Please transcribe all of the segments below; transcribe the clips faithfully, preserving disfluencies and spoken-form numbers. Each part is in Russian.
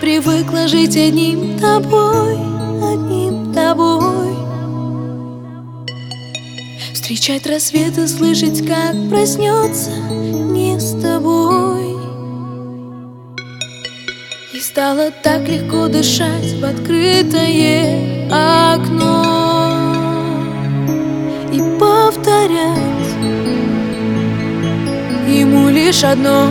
привыкла жить одним тобой, одним тобой. Встречать рассвет и слышать, как проснется не с тобой. И стало так легко дышать в открытое окно и повторять ему лишь одно.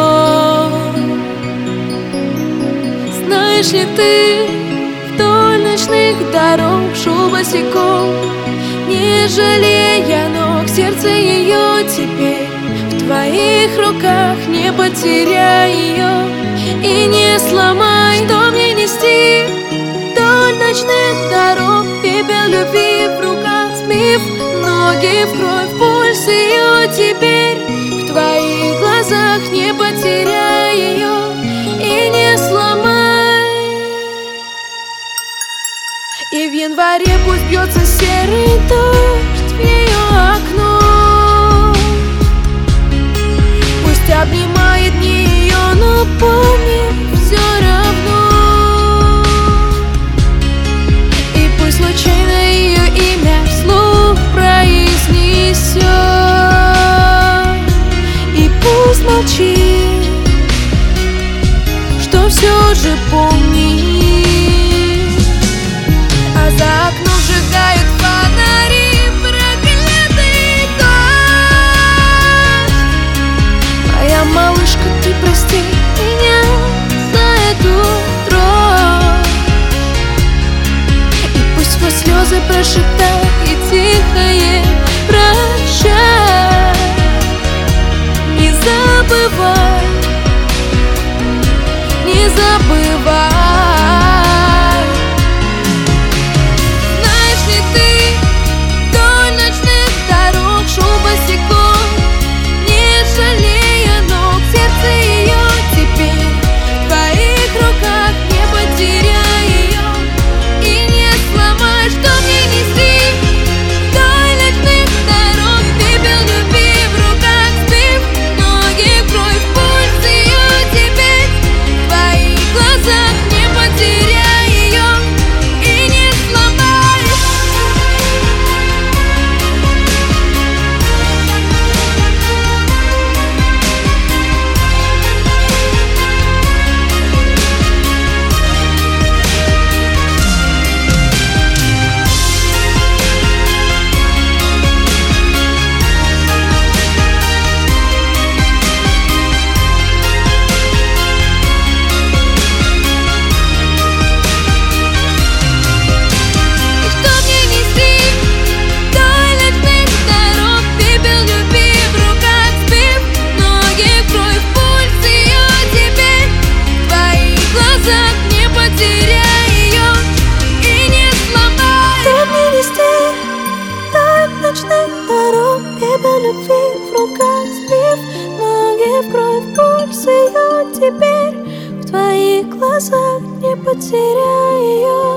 Знаешь ли ты, вдоль ночных дорог шел босиком, не жалея ног, сердце ее теперь в твоих руках. Не потеряй ее и не сломай. Что мне нести вдоль ночных дорог? Пепел любви в руках, сбив ноги в кровь. Пульс ее теперь в твоих глазах. Не потеряй ее и не сломай. И в январе пусть бьется серый дождь в ее окно, пусть обнимает дни ее, но помни все равно. И пусть случайно ее имя вслух произнесет, и пусть молчит, что все же помнит. А за окном сжигают фонари проклятый дождь. Моя малышка, ты прости меня за эту дрожь. И пусть сквозь слезы прошептает и тихое прощай. Не забывай, не забывай. Любви в руках, сбив ноги в кровь. Пульс ее теперь в твоих глазах. Не потеряй ее.